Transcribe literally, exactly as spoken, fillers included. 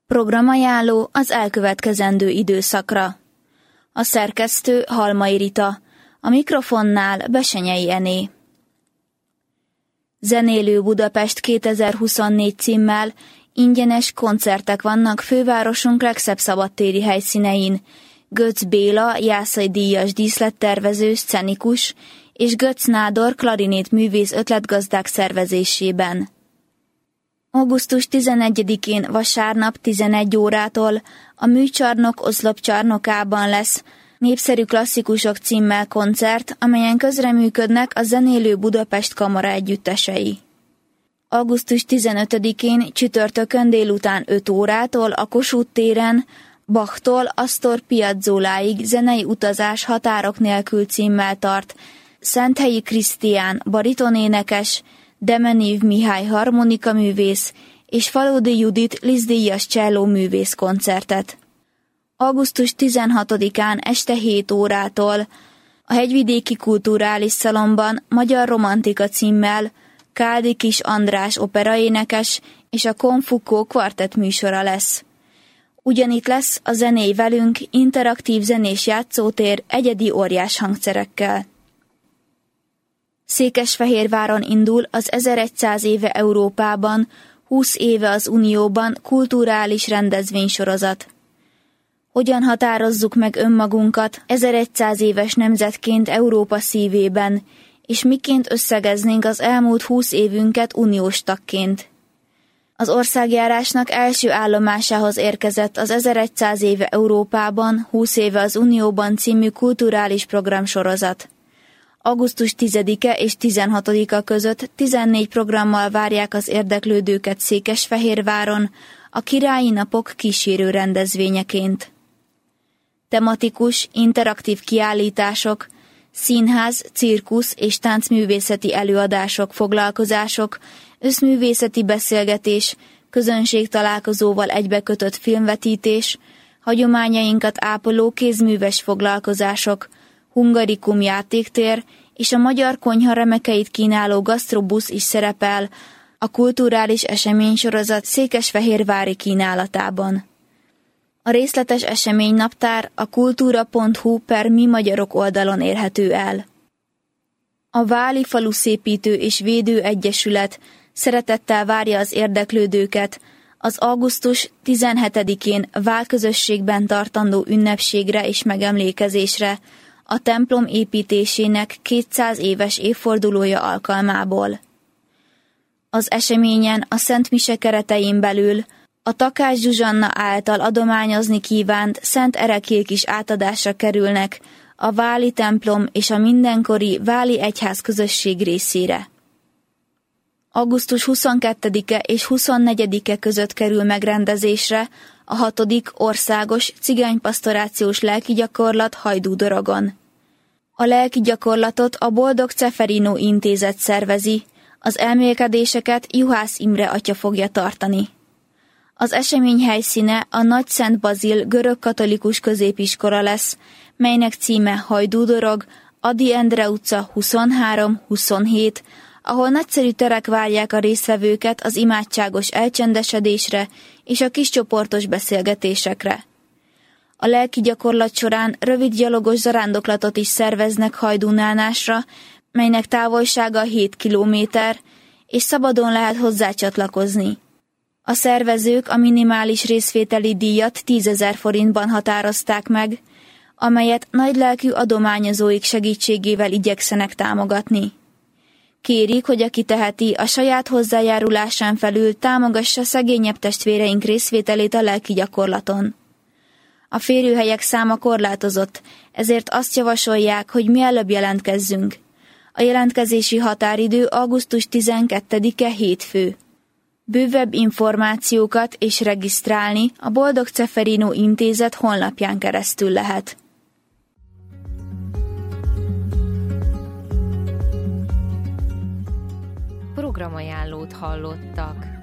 Programajánló az elkövetkezendő időszakra. A szerkesztő Halmai Rita, a mikrofonnál Besenyei Ené. Zenélő Budapest kétezer-huszonnégy címmel ingyenes koncertek vannak fővárosunk legszebb szabadtéri helyszínein. Götz Béla, Jászai díjas díszlettervező, szcenikus, és Götz Nádor klarinét művész ötletgazdák szervezésében. augusztus tizenegyedikén vasárnap tizenegy órától a Műcsarnok oszlopcsarnokában lesz Népszerű klasszikusok címmel koncert, amelyen közreműködnek a Zenélő Budapest kamara együttesei. augusztus tizenötödikén csütörtökön délután öt órától a Kossuth téren Bachtól Astor Piazzoláig zenei utazás határok nélkül címmel tart Szenthelyi Krisztián baritonénekes, Demenív Mihály harmonikaművész és Faludi Judit Liszt-díjas csellóművész koncertet. augusztus tizenhatodikán este hét órától a Hegyvidéki Kulturális Szalonban Magyar Romantika címmel Káldi Kis András operaénekes és a Konfukó kvartett műsora lesz. Ugyanitt lesz a Zenélj velünk interaktív zenés játszótér egyedi óriás hangszerekkel. Székesfehérváron indul az ezerszáz éve Európában, húsz éve az Unióban kulturális rendezvénysorozat. Hogyan határozzuk meg önmagunkat ezerszáz éves nemzetként Európa szívében, és miként összegeznénk az elmúlt húsz évünket uniós tagként? Az országjárásnak első állomásához érkezett az ezerszáz éve Európában, húsz éve az Unióban című kulturális programsorozat. augusztus tizedike és tizenhatodika között tizennégy programmal várják az érdeklődőket Székesfehérváron, a Királyi Napok kísérő rendezvényeként. Tematikus, interaktív kiállítások, színház, cirkusz és táncművészeti előadások, foglalkozások, összművészeti beszélgetés, közönségtalálkozóval egybekötött filmvetítés, hagyományainkat ápoló kézműves foglalkozások, hungarikum játéktér és a magyar konyha remekeit kínáló gasztrobusz is szerepel a kulturális eseménysorozat székesfehérvári kínálatában. A részletes eseménynaptár a kultúra pont hu per mi magyarok oldalon érhető el. A Váli Faluszépítő és Védő Egyesület szeretettel várja az érdeklődőket az augusztus tizenhetedikén Válközösségben tartandó ünnepségre és megemlékezésre, a templom építésének kétszáz éves évfordulója alkalmából. Az eseményen a Szent Mise keretein belül a Takács Zsuzsanna által adományozni kívánt Szent Ereklyék is átadásra kerülnek a váli templom és a mindenkori váli egyház közösség részére. augusztus huszonkettedike és huszonnegyedike között kerül megrendezésre a hatodik országos cigánypasztorációs lelkigyakorlat Hajdúdorogon. A lelkigyakorlatot a Boldog Ceferino Intézet szervezi, az elmélkedéseket Juhász Imre atya fogja tartani. Az esemény helyszíne a Nagy Szent Bazil görögkatolikus középiskola lesz, melynek címe Hajdúdorog, Ady Endre utca huszonhárom huszonhét, ahol nagyszerű terek várják a résztvevőket az imádságos elcsendesedésre és a kiscsoportos beszélgetésekre. A lelki gyakorlat során rövid gyalogos zarándoklatot is szerveznek Hajdúnánásra, melynek távolsága hét kilométer, és szabadon lehet hozzá csatlakozni. A szervezők a minimális részvételi díjat tízezer forintban határozták meg, amelyet nagylelkű adományozóik segítségével igyekszenek támogatni. Kérik, hogy aki teheti, a saját hozzájárulásán felül támogassa szegényebb testvéreink részvételét a lelki gyakorlaton. A férőhelyek száma korlátozott, ezért azt javasolják, hogy mielőbb jelentkezzünk. A jelentkezési határidő augusztus tizenkettedike hétfő. Bővebb információkat és regisztrálni a Boldog Ceferino Intézet honlapján keresztül lehet. Programajánlót hallottak.